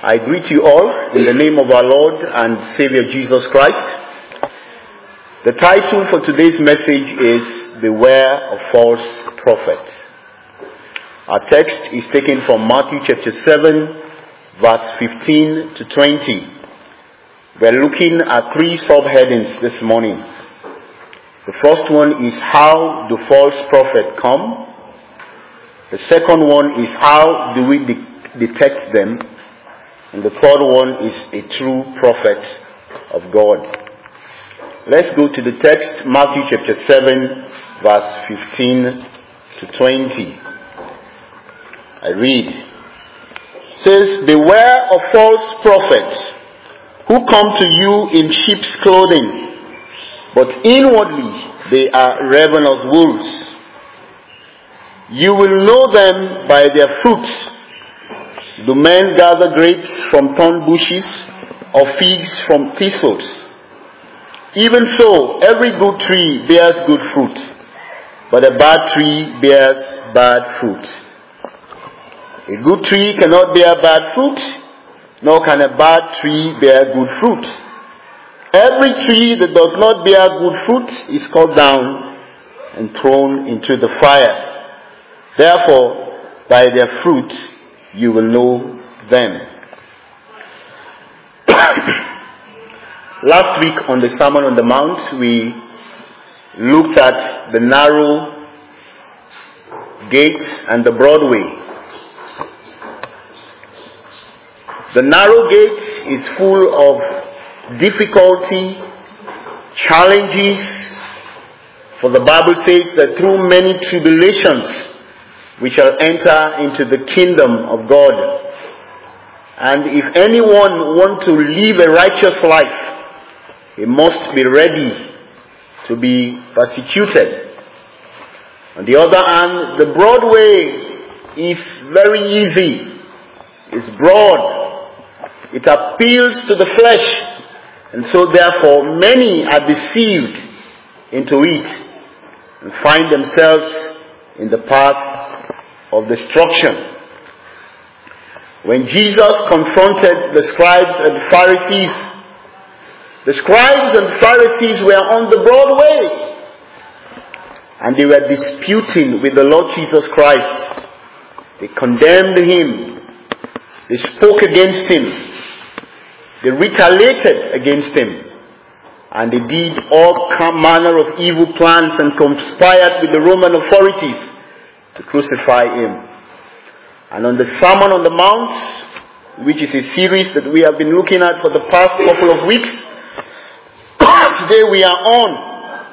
I greet you all in the name of our Lord and Savior Jesus Christ. The title for today's message is Beware of False Prophets. Our text is taken from Matthew chapter 7, verse 15 to 20. We are looking at three subheadings this morning. The first one is how do false prophets come? The second one is how do we detect them? And the third one is a true prophet of God. Let's go to the text, Matthew chapter 7, verse 15 to 20. I read. It says, Beware of false prophets who come to you in sheep's clothing, but inwardly they are ravenous wolves. You will know them by their fruits. Do men gather grapes from thorn bushes or figs from thistles? Even so, every good tree bears good fruit, but a bad tree bears bad fruit. A good tree cannot bear bad fruit, nor can a bad tree bear good fruit. Every tree that does not bear good fruit is cut down and thrown into the fire. Therefore, by their fruit you will know them. Last week on the Sermon on the Mount, we looked at the narrow gate and the broad way. The narrow gate is full of difficulty, challenges, for the Bible says that through many tribulations we shall enter into the kingdom of God. And if anyone wants to live a righteous life, he must be ready to be persecuted. On the other hand, the broad way is very easy. It's broad. It appeals to the flesh. And so therefore many are deceived into it and find themselves in the path of destruction. When Jesus confronted the scribes and Pharisees, the scribes and Pharisees were on the broad way, and they were disputing with the Lord Jesus Christ. They condemned him. They spoke against him. They retaliated against him. And they did all manner of evil plans and conspired with the Roman authorities to crucify him. And on the Sermon on the Mount, which is a series that we have been looking at for the past couple of weeks, today we are on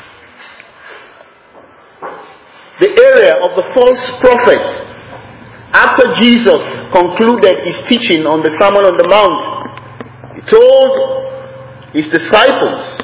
the area of the false prophet. After Jesus concluded his teaching on the Sermon on the Mount, he told his disciples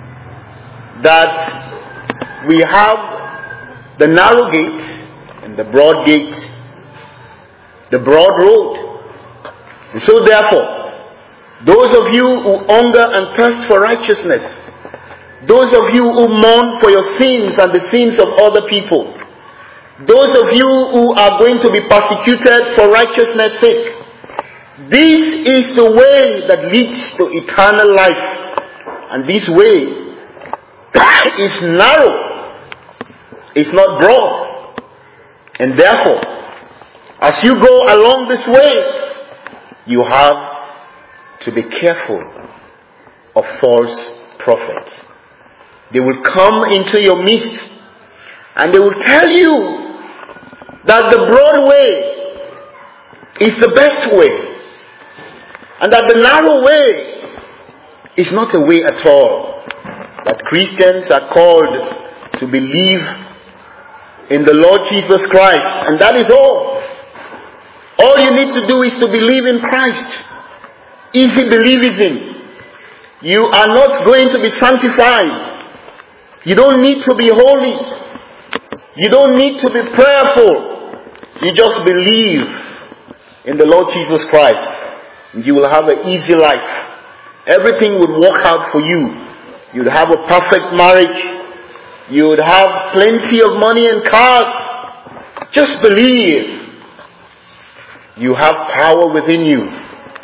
that we have the narrow gate and the broad gate, the broad road. And so therefore, those of you who hunger and thirst for righteousness, those of you who mourn for your sins and the sins of other people, those of you who are going to be persecuted for righteousness' sake, this is the way that leads to eternal life. And this way is narrow. It's not broad. And therefore, as you go along this way, you have to be careful of false prophets. They will come into your midst and they will tell you that the broad way is the best way, and that the narrow way is not a way at all. That Christians are called to believe in the Lord Jesus Christ, and that is all. All you need to do is to believe in Christ. Easy believism. You are not going to be sanctified. You don't need to be holy. You don't need to be prayerful. You just believe in the Lord Jesus Christ, and you will have an easy life. Everything would work out for you. You'd have a perfect marriage. You would have plenty of money and cars. Just believe. You have power within you.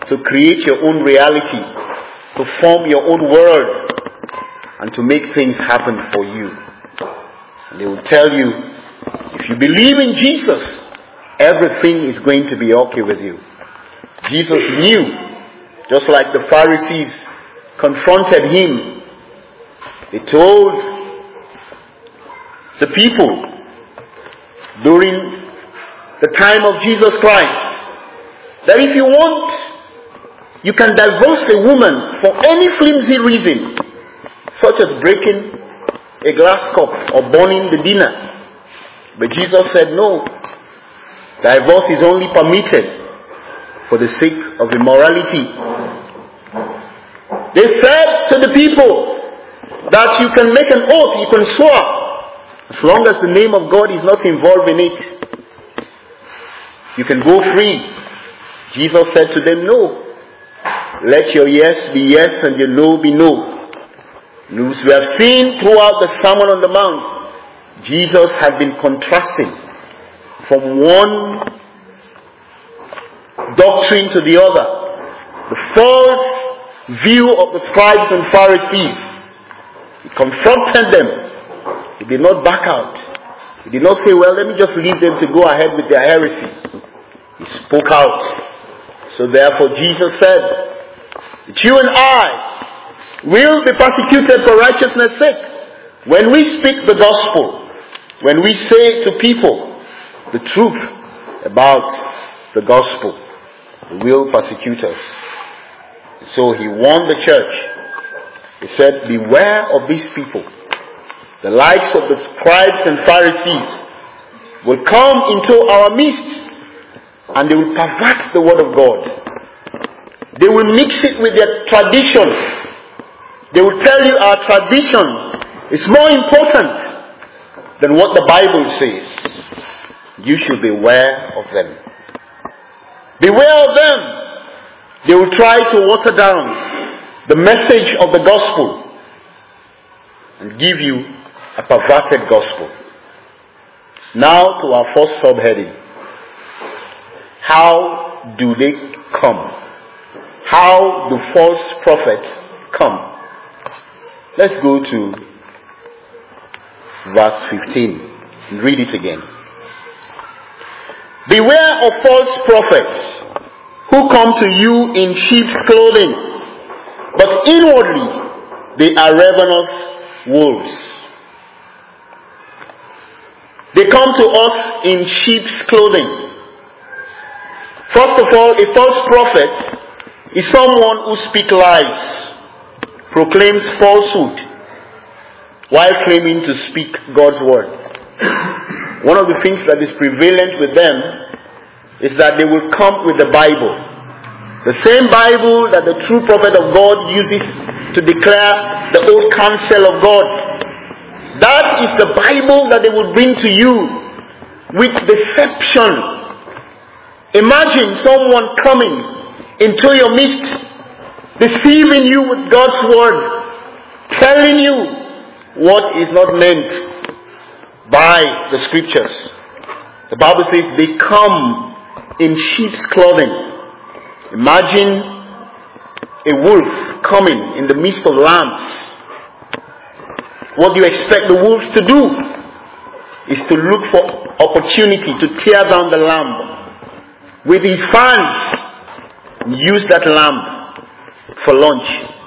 to create your own reality, to form your own world, and to make things happen for you. And they will tell you, if you believe in Jesus, everything is going to be okay with you. Jesus knew, just like the Pharisees confronted him. They told the people during the time of Jesus Christ that if you want, you can divorce a woman for any flimsy reason, such as breaking a glass cup or burning the dinner. But Jesus said no. Divorce is only permitted for the sake of immorality. They said to the people that you can make an oath, you can swear, as long as the name of God is not involved in it, you can go free. Jesus said to them, no. Let your yes be yes and your no be no. As we have seen throughout the Sermon on the Mount, Jesus has been contrasting from one doctrine to the other. The false view of the scribes and Pharisees. He confronted them. He did not back out. He did not say, well, let me just leave them to go ahead with their heresy. He spoke out. So therefore Jesus said that you and I will be persecuted for righteousness' sake. When we speak the gospel, when we say to people the truth about the gospel, they will persecute us. So he warned the church. He said, beware of these people. The likes of the scribes and Pharisees will come into our midst and they will pervert the word of God. They will mix it with their tradition. They will tell you our tradition is more important than what the Bible says. You should beware of them. Beware of them. They will try to water down the message of the gospel and give you a perverted gospel. Now to our first subheading. How do they come? How do false prophets come? Let's go to verse 15 and read it again. Beware of false prophets who come to you in sheep's clothing, but inwardly they are ravenous wolves. They come to us in sheep's clothing. First of all, a false prophet is someone who speaks lies, proclaims falsehood, while claiming to speak God's word. One of the things that is prevalent with them is that they will come with the Bible. The same Bible that the true prophet of God uses to declare the old counsel of God. That is the Bible that they will bring to you with deception. Imagine someone coming into your midst, deceiving you with God's word, telling you what is not meant by the scriptures. The Bible says they come in sheep's clothing. Imagine a wolf coming in the midst of lambs. What do you expect the wolves to do? Is to look for opportunity to tear down the lamb with his fangs and use that lamb for lunch.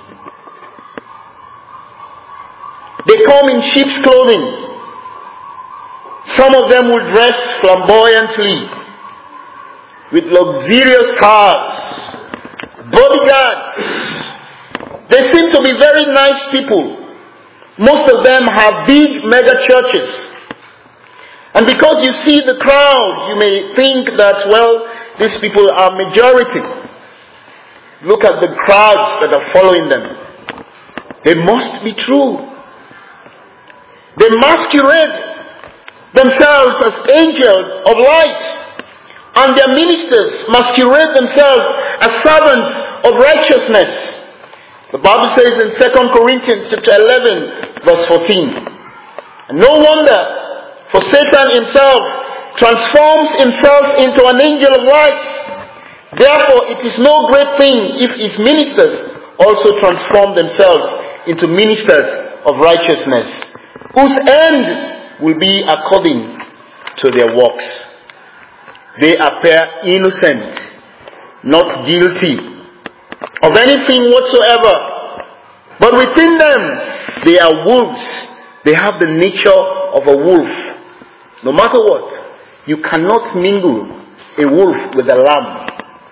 They come in sheep's clothing. Some of them will dress flamboyantly with luxurious cars, bodyguards. They seem to be very nice people. Most of them have big mega churches. And because you see the crowd, you may think that, well, these people are majority. Look at the crowds that are following them. They must be true. They masquerade themselves as angels of light, and their ministers masquerade themselves as servants of righteousness. The Bible says in 2 Corinthians chapter 11 verse 14, and no wonder, for Satan himself transforms himself into an angel of light. Therefore, it is no great thing if its ministers also transform themselves into ministers of righteousness, whose end will be according to their works. They appear innocent, not guilty of anything whatsoever, but within them they are wolves. They have the nature of a wolf. No matter what, you cannot mingle a wolf with a lamb.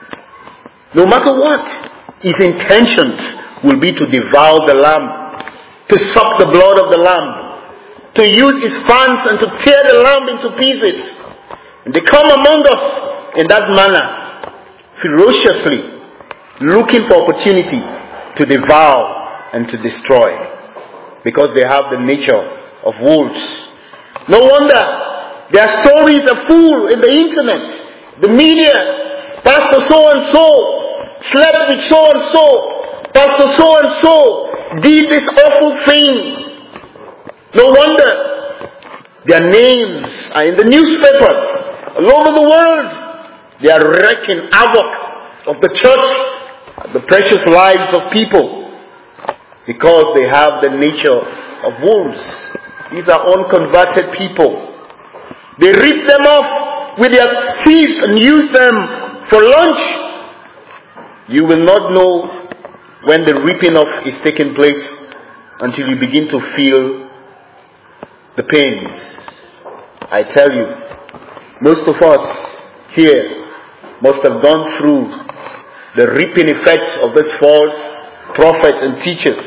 No matter what, his intentions will be to devour the lamb, to suck the blood of the lamb, to use his fangs and to tear the lamb into pieces. And they come among us in that manner, ferociously, looking for opportunity to devour and to destroy, because they have the nature of wolves. No wonder their stories are full in the internet, the media. Pastor so and so slept with so and so. Pastor so and so did this awful thing. No wonder their names are in the newspapers all over the world. They are wreaking havoc of the church, the precious lives of people, because they have the nature of wolves. These are unconverted people. They rip them off with their teeth and use them for lunch. You will not know when the ripping off is taking place until you begin to feel the pains. I tell you, most of us here must have gone through the ripping effects of these false prophets and teachers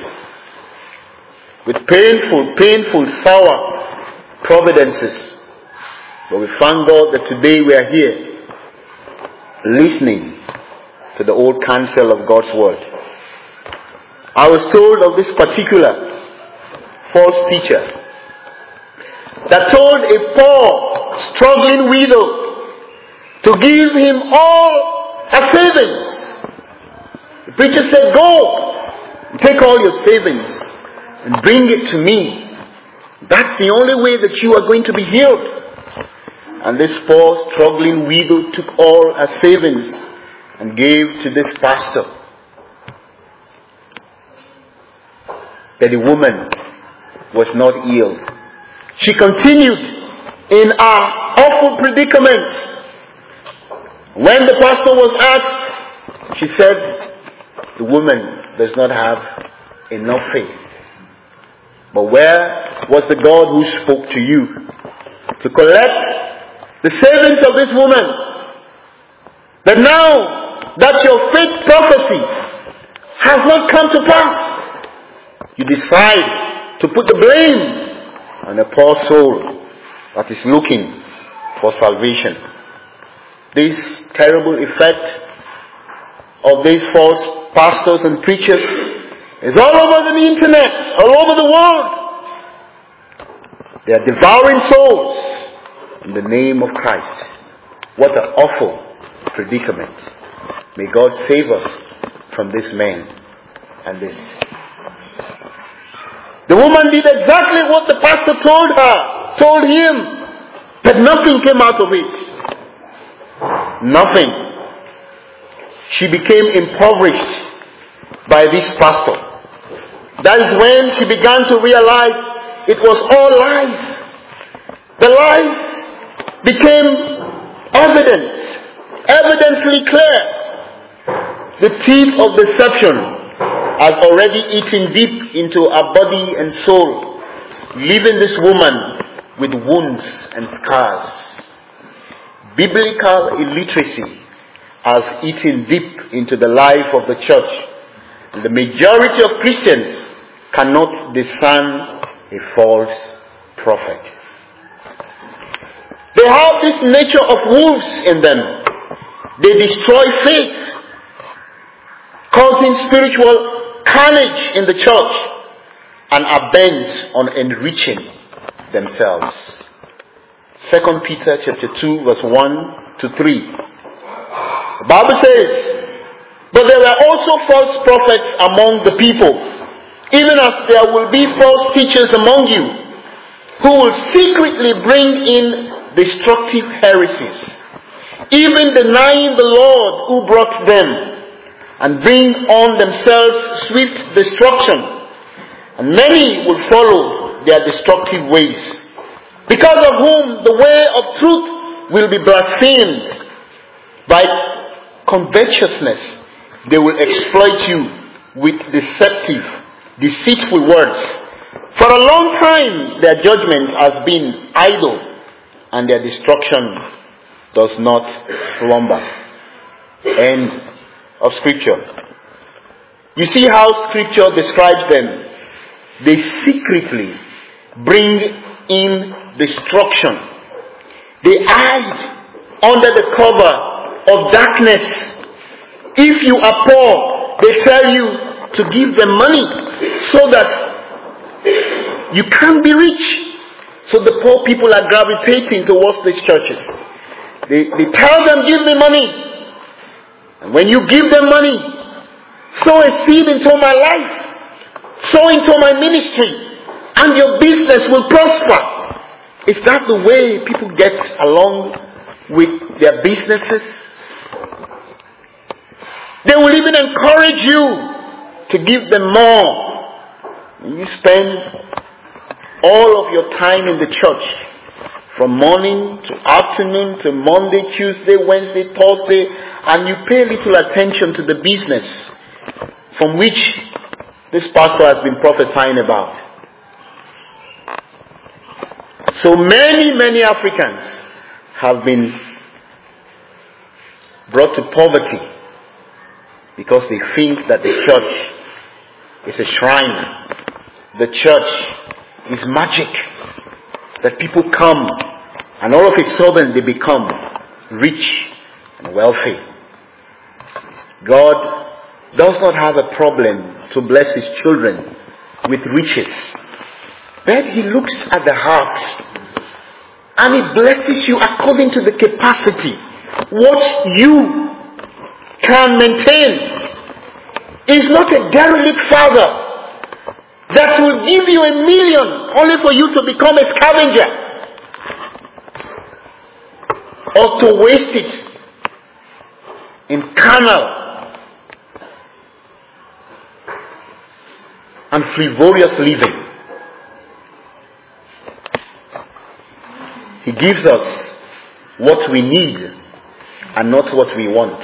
with painful, sour providences. But we thank God that today we are here listening to the old counsel of God's word. I was told of this particular false teacher that told a poor, struggling widow to give him all her savings. The preacher said, "Go, take all your savings and bring it to me. That's the only way that you are going to be healed." And this poor, struggling widow took all her savings and gave to this pastor. But the woman was not healed. She continued in her awful predicament. When the pastor was asked, she said, "The woman does not have enough faith." But where was the God who spoke to you to collect the savings of this woman? That now that your faith prophecy has not come to pass, you decide to put the blame on a poor soul that is looking for salvation. This terrible effect of these false pastors and preachers is all over the internet, all over the world. They are devouring souls in the name of Christ. What an awful predicament. May God save us from this man and this. The woman did exactly what the pastor told him, but nothing came out of it. Nothing. She became impoverished by this pastor. That is when she began to realize it was all lies. The lies became evidently clear. The teeth of deception has already eaten deep into her body and soul, leaving this woman with wounds and scars. Biblical illiteracy has eaten deep into the life of the church. And the majority of Christians cannot discern a false prophet. They have this nature of wolves in them. They destroy faith, causing spiritual carnage in the church, and are bent on enriching themselves. 2 Peter chapter 2 verse 1 to 3. The Bible says, "But there were also false prophets among the people, even as there will be false teachers among you, who will secretly bring in destructive heresies, even denying the Lord who brought them, and bring on themselves swift destruction. And many will follow their destructive ways, because of whom the way of truth will be blasphemed. By covetousness they will exploit you with deceitful words. For a long time their judgment has been idle, and their destruction does not slumber. End of Scripture. You see how Scripture describes them. They secretly bring in destruction. They hide under the cover of darkness. If you are poor, they tell you to give them money so that you can be rich. So the poor people are gravitating towards these churches. They tell them, give me money. And when you give them money, sow a seed into my life, sow into my ministry, and your business will prosper. Is that the way people get along with their businesses? They will even encourage you to give them more. You spend all of your time in the church, from morning to afternoon to Monday, Tuesday, Wednesday, Thursday, and you pay little attention to the business from which this pastor has been prophesying about. So many Africans have been brought to poverty because they think that the church is a shrine. The church is magic. That people come and all of a sudden they become rich and wealthy. God does not have a problem to bless His children with riches. But He looks at the heart and He blesses you according to the capacity. What you can maintain. Is not a derelict father that will give you $1 million only for you to become a scavenger, or to waste it in carnal and frivolous living. He gives us what we need and not what we want.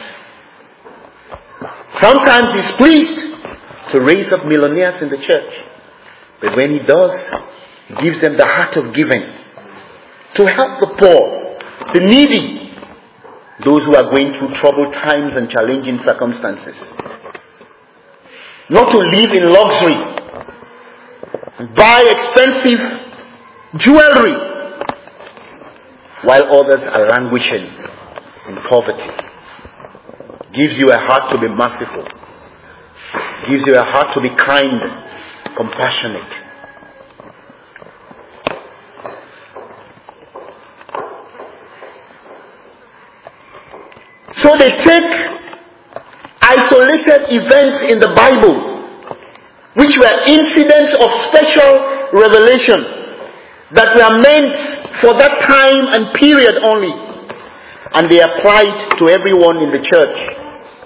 Sometimes He's pleased to raise up millionaires in the church. But when He does, He gives them the heart of giving to help the poor, the needy, those who are going through troubled times and challenging circumstances. Not to live in luxury and buy expensive jewelry while others are languishing in poverty. Gives you a heart to be merciful. Gives you a heart to be kind, compassionate. So they take isolated events in the Bible, which were incidents of special revelation that were meant for that time and period only, and they applied to everyone in the church.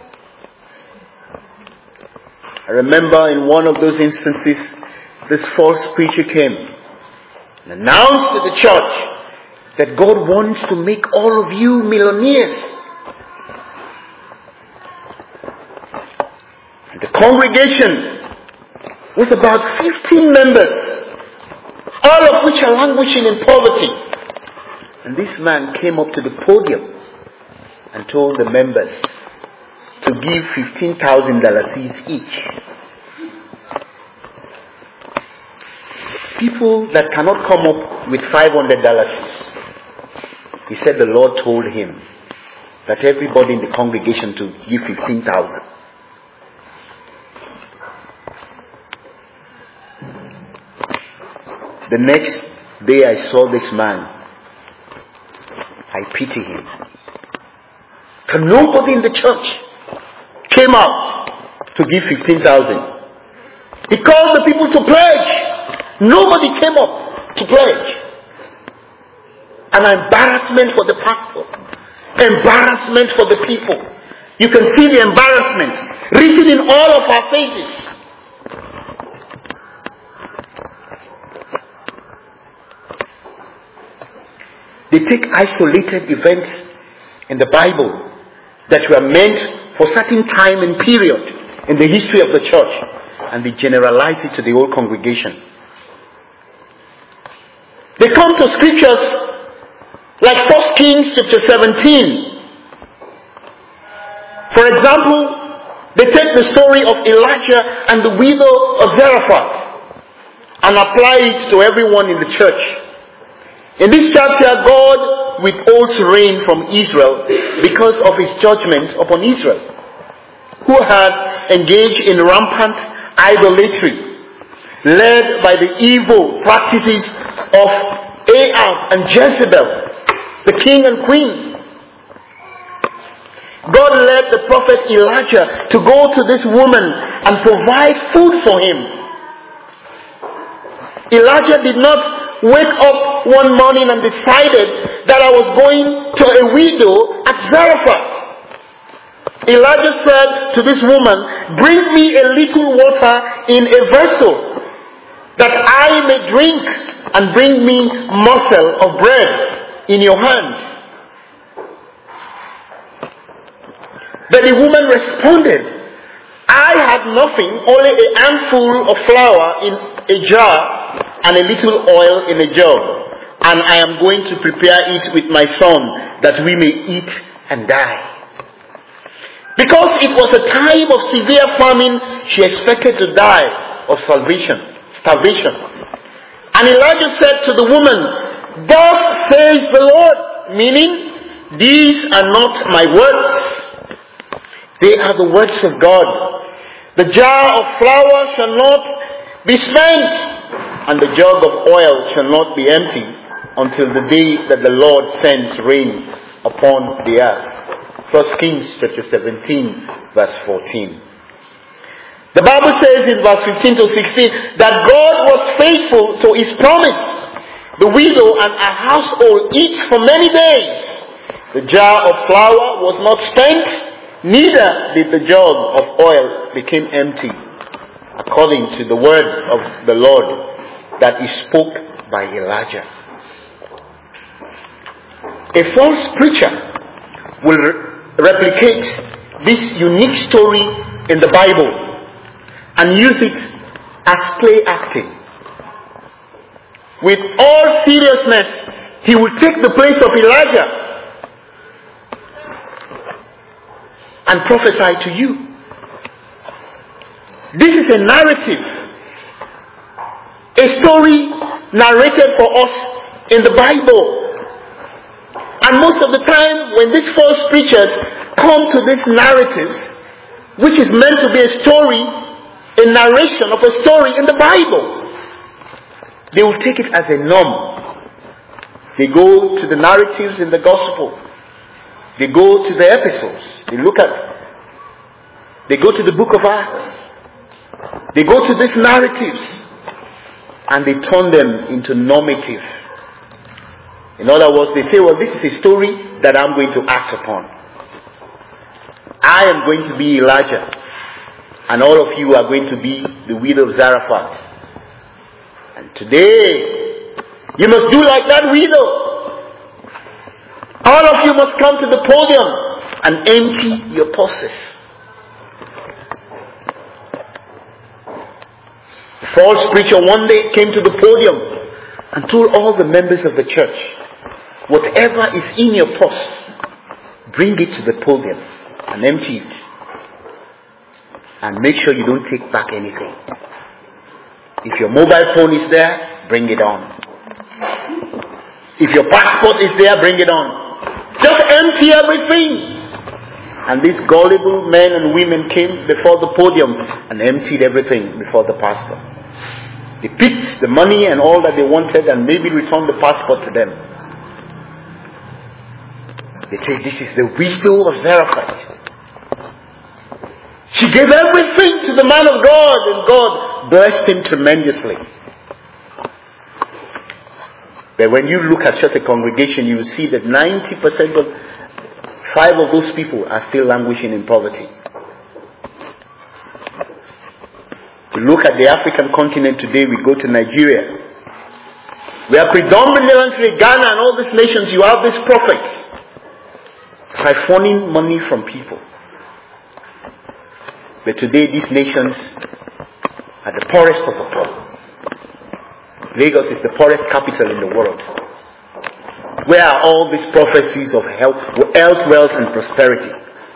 I remember in one of those instances, this false preacher came and announced to the church that God wants to make all of you millionaires. And the congregation was about 15 members, all of which are languishing in poverty. And this man came up to the podium and told the members to give $15,000 each. People that cannot come up with $500. He said the Lord told him that everybody in the congregation to give 15,000. The next day I saw this man. I pity him. And nobody in the church came out to give 15,000. He called the people to pledge. Nobody came up to pledge. An embarrassment for the pastor. embarrassment for the people. You can see the embarrassment written in all of our faces. They take isolated events in the Bible that were meant for certain time and period in the history of the church, and they generalize it to the whole congregation. They come to scriptures like 1 Kings chapter 17. For example, they take the story of Elijah and the widow of Zarephath and apply it to everyone in the church. In this chapter, God withholds rain from Israel because of his judgment upon Israel, who had engaged in rampant idolatry, led by the evil practices of Ahab and Jezebel, the king and queen. God led the prophet Elijah to go to this woman and provide food for him. Elijah did not wake up one morning and decided that I was going to a widow at Zarephath. Elijah said to this woman, "Bring me a little water in a vessel, that I may drink, and bring me morsel of bread in your hand." But the woman responded, "I had nothing, only a handful of flour in a jar and a little oil in a jug, and I am going to prepare it with my son, that we may eat and die." Because it was a time of severe famine, she expected to die of starvation. And Elijah said to the woman, "Thus says the Lord," meaning, "These are not my words. They are the words of God. The jar of flour shall not be spent, and the jug of oil shall not be empty, until the day that the Lord sends rain upon the earth." 1 Kings chapter 17 verse 14. The Bible says in verse 15 to 16 that God was faithful to his promise. The widow and her household eat for many days. The jar of flour was not spent, neither did the jug of oil become empty, according to the word of the Lord that is spoke by Elijah. A false preacher will replicate this unique story in the Bible and use it as play acting. With all seriousness, he will take the place of Elijah and prophesy to you. This is a narrative, a story narrated for us in the Bible. And most of the time, when these false preachers come to these narratives, which is meant to be a story, a narration of a story in the Bible, they will take it as a norm. They go to the narratives in the gospel. They go to the epistles. They go to the book of Acts. They go to these narratives and they turn them into normative. In other words, they say, well, this is a story that I'm going to act upon. I am going to be Elijah, and all of you are going to be the widow of Zarephath. And today, you must do like that widow. All of you must come to the podium and empty your purses. The false preacher one day came to the podium and told all the members of the church, whatever is in your purse, bring it to the podium and empty it. And make sure you don't take back anything. If your mobile phone is there, bring it on. If your passport is there, bring it on. Just empty everything. And these gullible men and women came before the podium and emptied everything before the pastor. They picked the money and all that they wanted and maybe returned the passport to them. They say, this is the widow of Zarephath. She gave everything to the man of God, and God blessed him tremendously. But when you look at such a congregation, you will see that 90% of 5 of those people are still languishing in poverty. We look at the African continent today, we go to Nigeria. We are predominantly Ghana and all these nations, you have these prophets siphoning money from people. But today these nations are the poorest of the poor. Lagos is the poorest capital in the world. Where are all these prophecies of health, wealth and prosperity?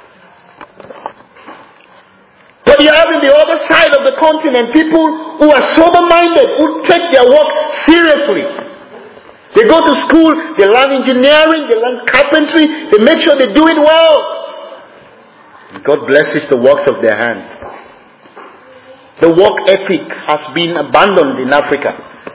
But you have in the other side of the continent people who are sober-minded, who take their work seriously. They go to school, they learn engineering, they learn carpentry, they make sure they do it well. And God blesses the works of their hands. The work ethic has been abandoned in Africa.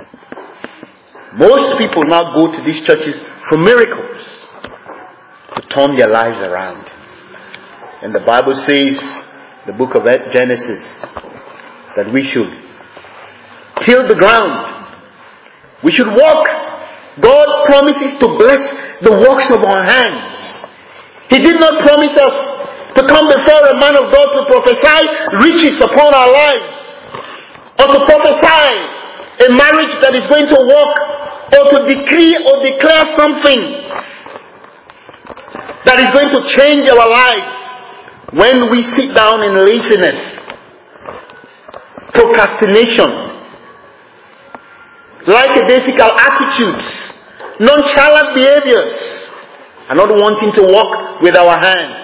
Most people now go to these churches for miracles to turn their lives around. And the Bible says, the book of Genesis, that we should till the ground. We should walk. God promises to bless the works of our hands. He did not promise us to come before a man of God to prophesy riches upon our lives, or to prophesy a marriage that is going to work, or to decree or declare something that is going to change our lives. When we sit down in laziness, procrastination, lackadaisical attitudes, nonchalant behaviors, and not wanting to walk with our hands.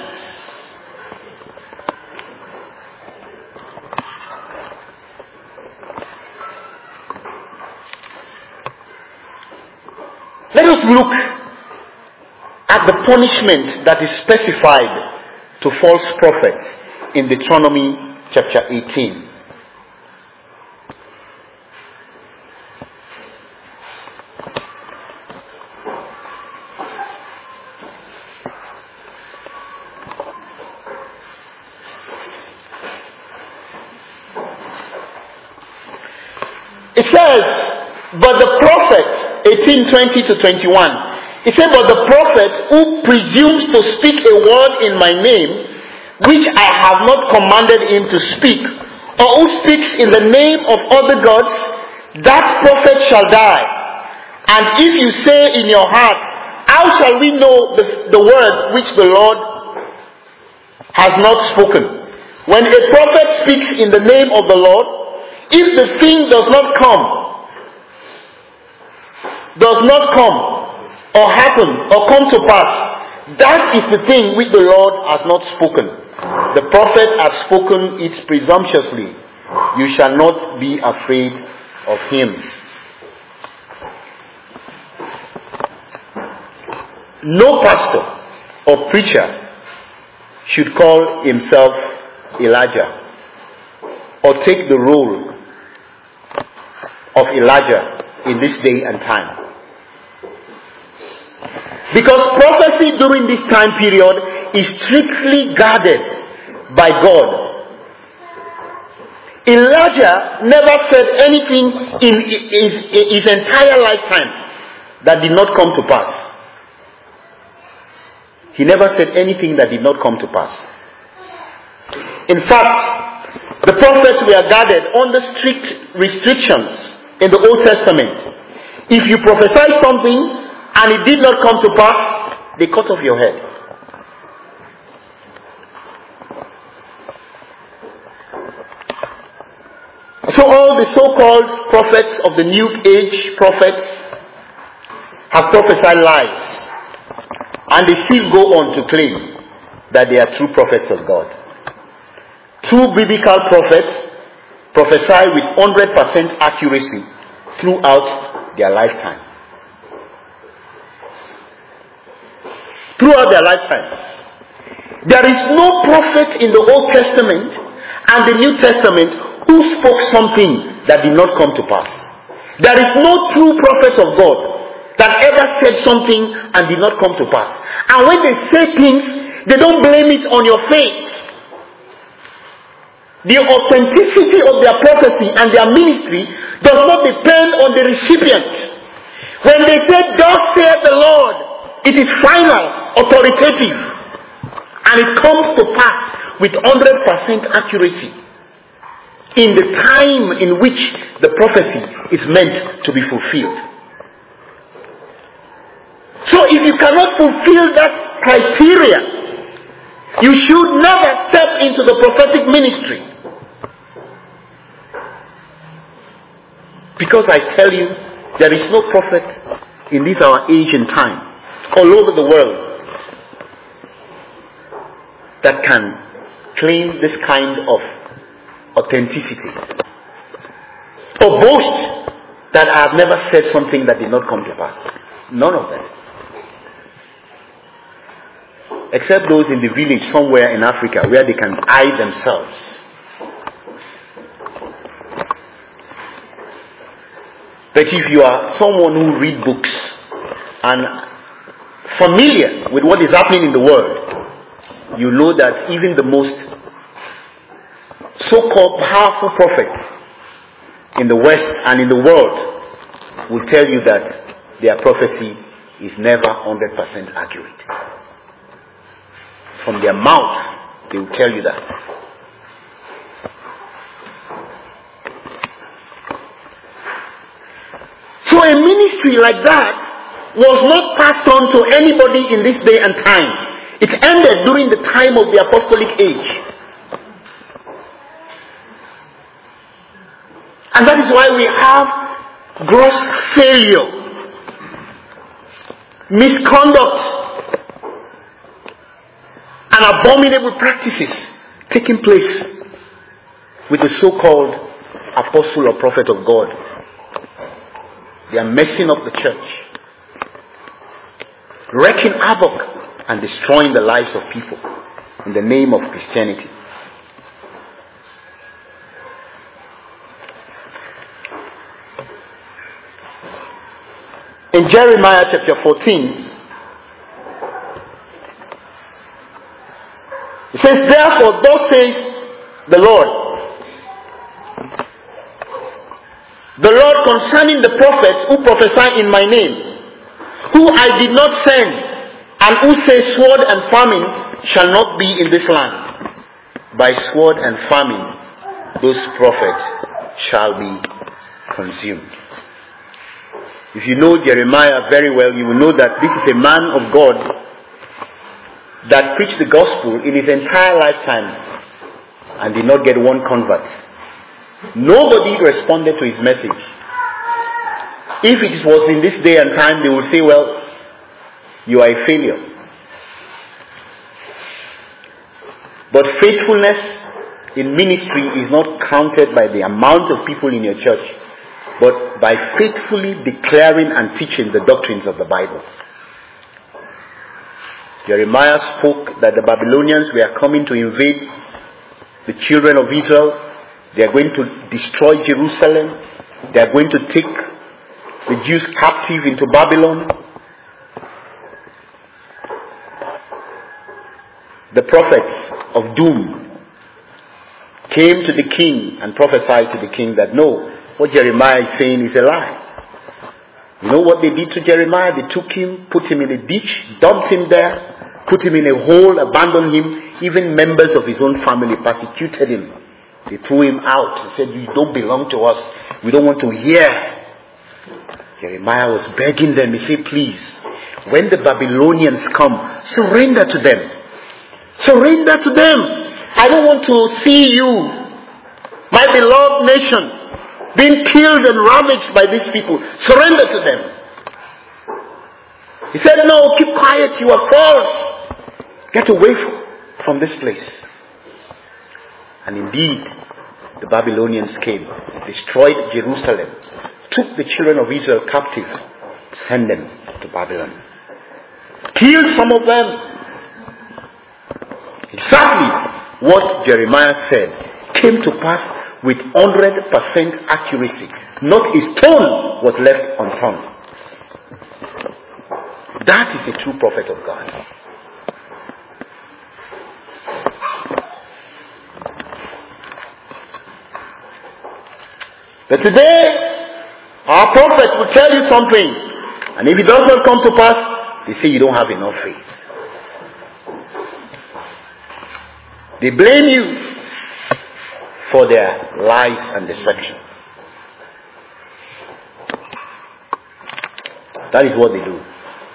Let us look at the punishment that is specified to false prophets in Deuteronomy chapter 18. It says, but the prophet, 18:20 to 21, it said, but the prophet who presumes to speak a word in my name, which I have not commanded him to speak, or who speaks in the name of other gods, that prophet shall die. And if you say in your heart, how shall we know the word which the Lord has not spoken? When a prophet speaks in the name of the Lord, if the thing does not come, or happen, or come to pass, that is the thing which the Lord has not spoken. The prophet has spoken it presumptuously. You shall not be afraid of him. No pastor or preacher should call himself Elijah or take the role of Elijah in this day and time. Because prophecy during this time period is strictly guarded by God. Elijah never said anything in his entire lifetime that did not come to pass. He never said anything that did not come to pass. In fact, the prophets were guarded under strict restrictions in the Old Testament. If you prophesy something and it did not come to pass, they cut off your head. So all the so-called prophets of the New Age prophets have prophesied lies, and they still go on to claim that they are true prophets of God. True biblical prophets prophesy with 100% accuracy throughout their lifetime. Throughout their lifetime. There is no prophet in the Old Testament and the New Testament who spoke something that did not come to pass. There is no true prophet of God that ever said something and did not come to pass. And when they say things, they don't blame it on your faith. The authenticity of their prophecy and their ministry does not depend on the recipient. When they say, thus saith the Lord, it is final, authoritative. And it comes to pass with 100% accuracy in the time in which the prophecy is meant to be fulfilled. So if you cannot fulfill that criteria, you should never step into the prophetic ministry. Because I tell you, there is no prophet in this our age and time, all over the world, that can claim this kind of authenticity, or boast that I have never said something that did not come to pass. None of them. Except those in the village somewhere in Africa where they can hide themselves. But if you are someone who reads books and familiar with what is happening in the world, you know that even the most so-called powerful prophets in the West and in the world will tell you that their prophecy is never 100% accurate. From their mouth, they will tell you that. So a ministry like that was not passed on to anybody in this day and time. It ended during the time of the apostolic age. And that is why we have gross failure, misconduct, and abominable practices taking place with the so-called apostle or prophet of God. They are messing up the church, wreaking havoc and destroying the lives of people in the name of Christianity. In Jeremiah chapter 14, it says, "Therefore, thus says the Lord concerning the prophets who prophesy in my name, who I did not send, and who say sword and famine shall not be in this land. By sword and famine those prophets shall be consumed." If you know Jeremiah very well, you will know that this is a man of God that preached the gospel in his entire lifetime and did not get one convert. Nobody responded to his message. If it was in this day and time, they would say, well, you are a failure. But faithfulness in ministry is not counted by the amount of people in your church, but by faithfully declaring and teaching the doctrines of the Bible. Jeremiah spoke that the Babylonians were coming to invade the children of Israel. They are going to destroy Jerusalem. They are going to take the Jews captive into Babylon. The prophets of doom came to the king and prophesied to the king that no, what Jeremiah is saying is a lie. You know what they did to Jeremiah? They took him, put him in a ditch, dumped him there, put him in a hole, abandoned him. Even members of his own family persecuted him. They threw him out. They said, you don't belong to us. We don't want to hear. Jeremiah was begging them. He said, please, when the Babylonians come, surrender to them. Surrender to them. I don't want to see you, my beloved nation, being killed and ravaged by these people. Surrender to them. He said, no, keep quiet. You are false. Get away from this place. And indeed, the Babylonians came, destroyed Jerusalem, took the children of Israel captive, sent them to Babylon. Killed some of them. Exactly what Jeremiah said came to pass with 100% accuracy. Not a stone was left unturned. That is a true prophet of God. But today, our prophet will tell you something, and if it does not come to pass, they say you don't have enough faith. They blame you for their lies and deception. That is what they do.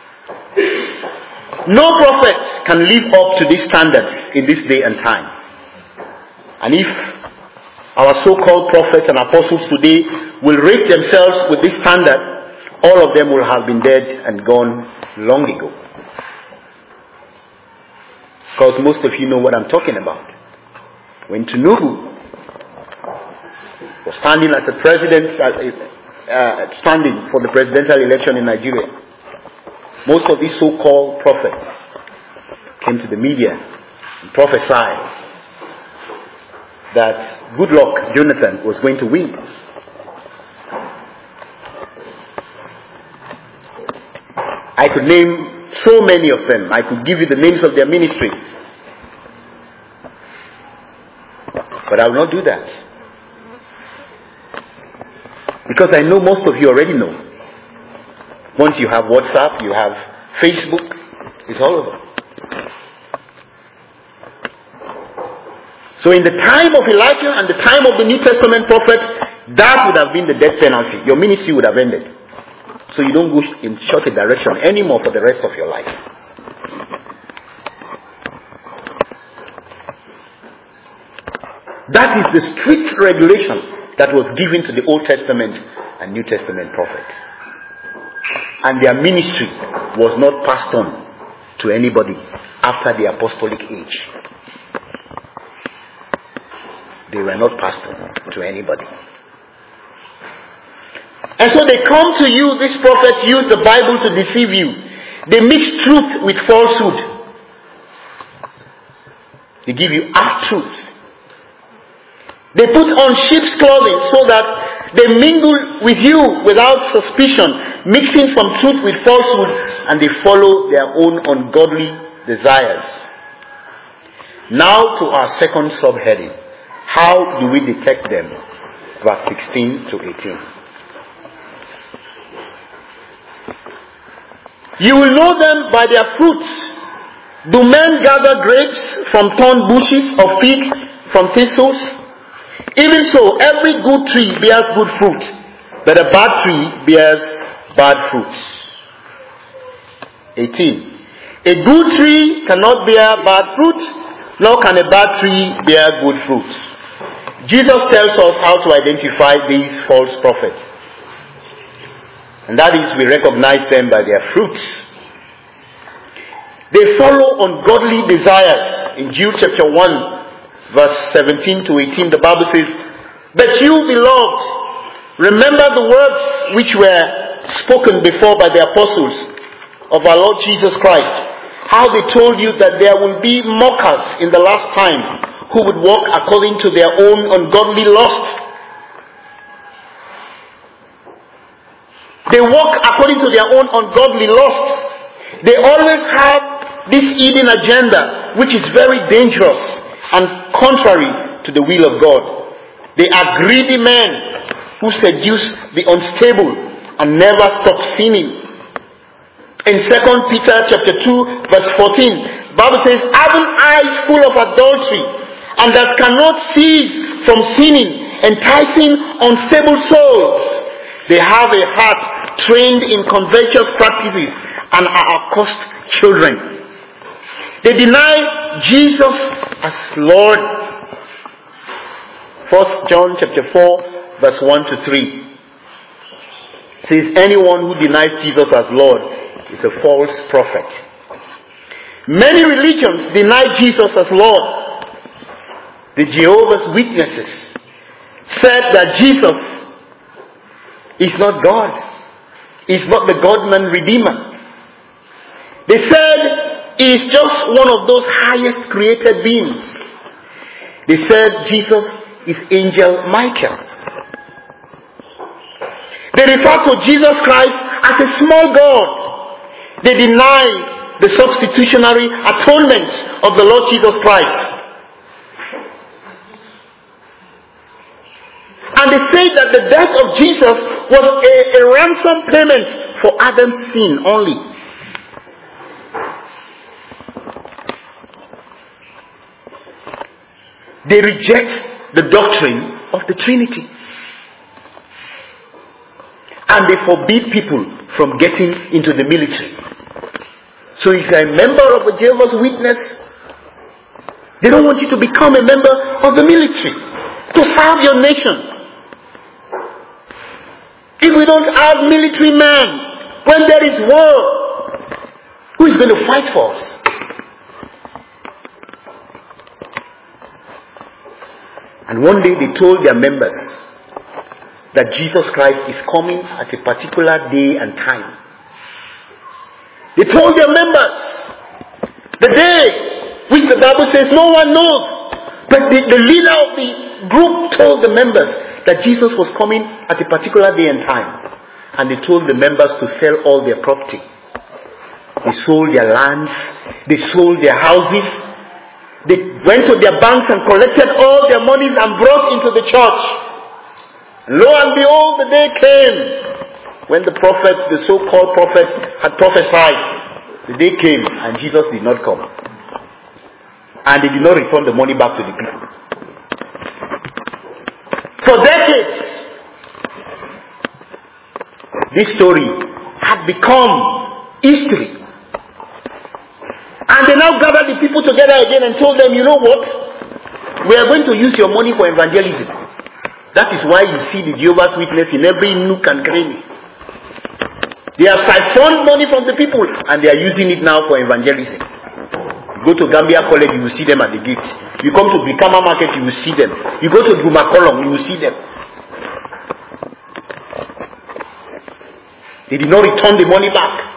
No prophet can live up to these standards in this day and time. And if our so-called prophets and apostles today will rate themselves with this standard, all of them will have been dead and gone long ago. Because most of you know what I'm talking about. When Tinubu was standing as a president, standing for the presidential election in Nigeria, most of these so-called prophets came to the media and prophesied that Goodluck Jonathan was going to win. I could name so many of them. I could give you the names of their ministry. But I will not do that. Because I know most of you already know. Once you have WhatsApp, you have Facebook, it's all over. So in the time of Elijah and the time of the New Testament prophet, that would have been the death penalty. Your ministry would have ended. So you don't go in such a direction anymore for the rest of your life. That is the strict regulation that was given to the Old Testament and New Testament prophets. And their ministry was not passed on to anybody after the apostolic age. They were not passed on to anybody. And so they come to you, these prophets use the Bible to deceive you. They mix truth with falsehood. They give you half-truth. They put on sheep's clothing so that they mingle with you without suspicion, mixing from truth with falsehood, and they follow their own ungodly desires. Now to our second subheading. How do we detect them? Verse 16 to 18. You will know them by their fruits. Do men gather grapes from thorn bushes or figs from thistles? Even so, every good tree bears good fruit, but a bad tree bears bad fruits. 18. A good tree cannot bear bad fruit, nor can a bad tree bear good fruit. Jesus tells us how to identify these false prophets. And that is, we recognize them by their fruits. They follow ungodly desires. In Jude chapter 1, verse 17 to 18, the Bible says, "But you, beloved, remember the words which were spoken before by the apostles of our Lord Jesus Christ, how they told you that there will be mockers in the last time, who would walk according to their own ungodly lust." They walk according to their own ungodly lust. They always have this hidden agenda, which is very dangerous and contrary to the will of God. They are greedy men who seduce the unstable and never stop sinning. In 2 Peter chapter 2, verse 14, the Bible says, "Having eyes full of adultery, and that cannot cease from sinning, enticing unstable souls. They have a heart trained in covetous practices and are accursed children." They deny Jesus as Lord. 1 John chapter 4, verse 1 to 3 says, "Anyone who denies Jesus as Lord is a false prophet." Many religions deny Jesus as Lord. The Jehovah's Witnesses said that Jesus is not God. He's not the God-man Redeemer. They said he is just one of those highest created beings. They said Jesus is Angel Michael. They refer to Jesus Christ as a small God. They deny the substitutionary atonement of the Lord Jesus Christ. And they say that the death of Jesus was a ransom payment for Adam's sin only. they reject the doctrine of the Trinity. And they forbid people from getting into the military. So if you are a member of a Jehovah's Witness, they don't want you to become a member of the military to serve your nation. If we don't have military men, when there is war, who is going to fight for us? And one day they told their members that Jesus Christ is coming at a particular day and time. They told their members the day which the Bible says no one knows. But the leader of the group told the members that Jesus was coming at a particular day and time. And they told the members to sell all their property. They sold their lands. They sold their houses. They went to their banks and collected all their monies and brought into the church. Lo and behold, the day came when the prophet, the so-called prophet, had prophesied. The day came and Jesus did not come. And they did not return the money back to the people. For decades, this story had become history. And they now gathered the people together again and told them, you know what? We are going to use your money for evangelism. That is why you see the Jehovah's Witness in every nook and cranny. They have siphoned money from the people and they are using it now for evangelism. You go to Gambia College, you will see them at the gate. You come to Brikama Market, you will see them. You go to Dumakolong, you will see them. They did not return the money back.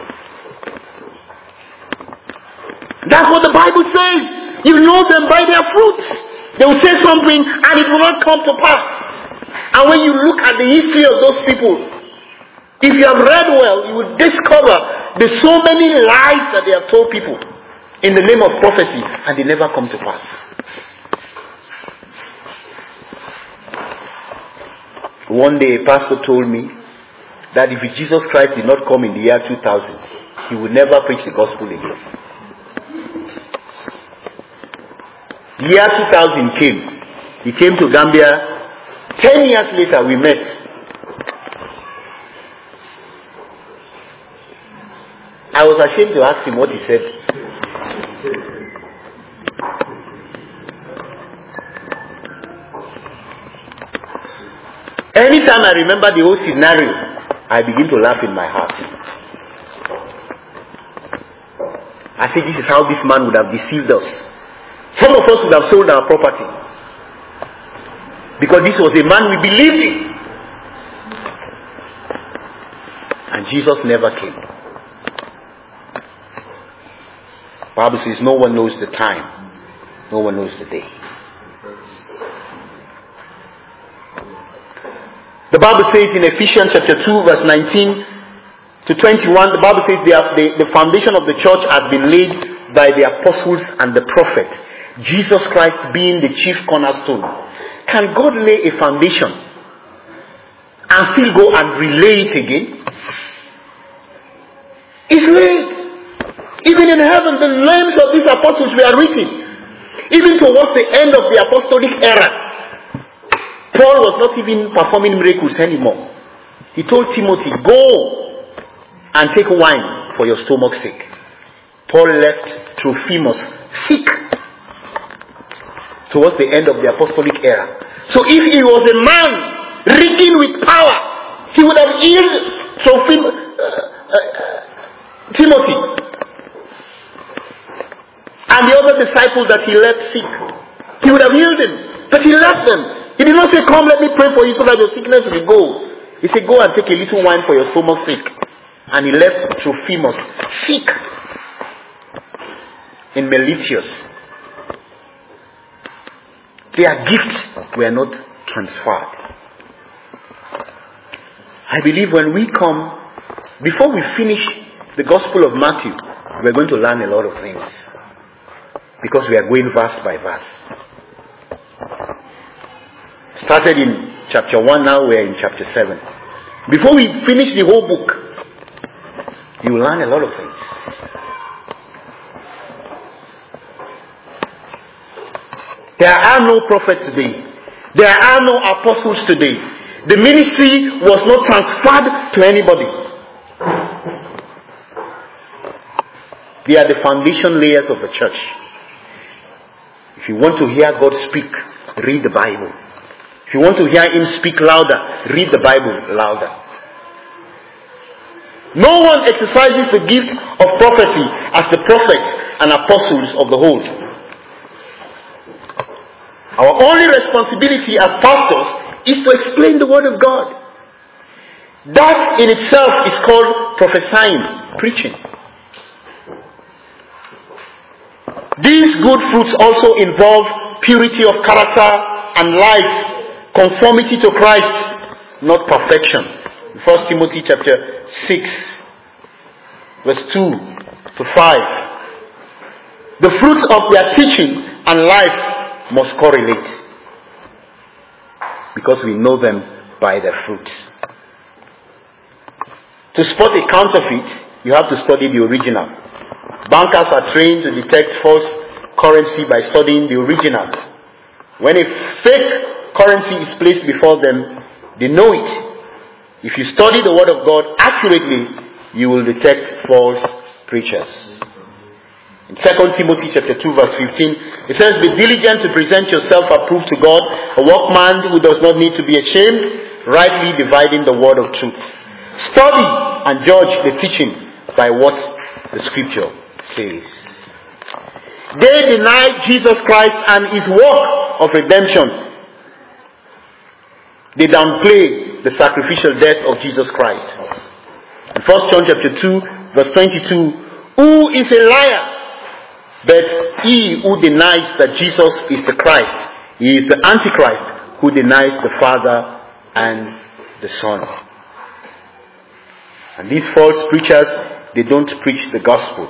That's what the Bible says. You know them by their fruits. They will say something and it will not come to pass. And when you look at the history of those people, if you have read well, you will discover there's so many lies that they have told people in the name of prophecy and they never come to pass. One day a pastor told me that if Jesus Christ did not come in the year 2000, he would never preach the gospel again. The year 2000 came. He came to Gambia. 10 years later we met. I was ashamed to ask him what he said. Anytime I remember the whole scenario, I begin to laugh in my heart. I say, this is how this man would have deceived us. Some of us would have sold our property. Because this was a man we believed in. And Jesus never came. The Bible says no one knows the time. No one knows the day. The Bible says in Ephesians chapter 2 verse 19 to 21, the Bible says the foundation of the church has been laid by the apostles and the prophet. Jesus Christ being the chief cornerstone. Can God lay a foundation and still go and relay it again? It's laid. Even in heaven, the names of these apostles were written. Even towards the end of the apostolic era, Paul was not even performing miracles anymore. He told Timothy, go and take wine for your stomach's sake. Paul left Trophimus sick towards the end of the apostolic era. So if he was a man reeking with power, he would have healed Timothy and the other disciples that he left sick. He would have healed them, but he left them. He did not say, come, let me pray for you so that your sickness will go. He said, go and take a little wine for your stomach's sake. And he left Trophimus sick in Miletus. Their gifts were not transferred. I believe when we come, before we finish the Gospel of Matthew, we're going to learn a lot of things. Because we are going verse by verse. Started in chapter 1, now we're in chapter 7. Before we finish the whole book, you will learn a lot of things. There are no prophets today. There are no apostles today. The ministry was not transferred to anybody. They are the foundation layers of the church. If you want to hear God speak, read the Bible. If you want to hear Him speak louder, read the Bible louder. No one exercises the gift of prophecy as the prophets and apostles of the old. Our only responsibility as pastors is to explain the Word of God. That in itself is called prophesying, preaching. These good fruits also involve purity of character and life, conformity to Christ, not perfection. 1 Timothy chapter 6, verse 2 to 5. The fruits of their teaching and life must correlate, because we know them by their fruits. To spot a counterfeit, you have to study the original. Bankers are trained to detect false currency by studying the original. When a fake currency is placed before them, they know it. If you study the Word of God accurately, you will detect false preachers. In 2 Timothy chapter 2 verse 15, it says, "Be diligent to present yourself approved to God, a workman who does not need to be ashamed, rightly dividing the word of truth." Study and judge the teaching by what the Scripture says. They deny Jesus Christ and His work of redemption. They downplay the sacrificial death of Jesus Christ. In 1 John chapter 2, verse 22, "Who is a liar? But he who denies that Jesus is the Christ, he is the Antichrist who denies the Father and the Son." And these false preachers, they don't preach the gospel,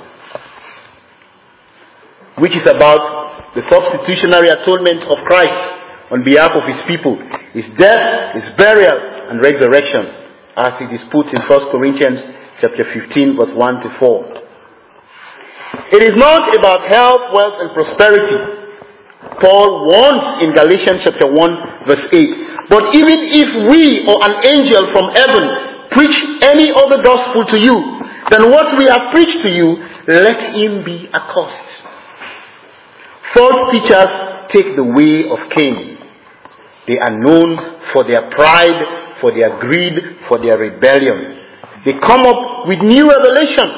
which is about the substitutionary atonement of Christ on behalf of His people, His death, His burial, and resurrection, as it is put in 1 Corinthians chapter 15, verse 1 to 4. It is not about health, wealth, and prosperity. Paul warns in Galatians chapter 1, verse 8. "But even if we or an angel from heaven preach any other gospel to you than what we have preached to you, let him be accursed." False teachers take the way of Cain. They are known for their pride, for their greed, for their rebellion. They come up with new revelation.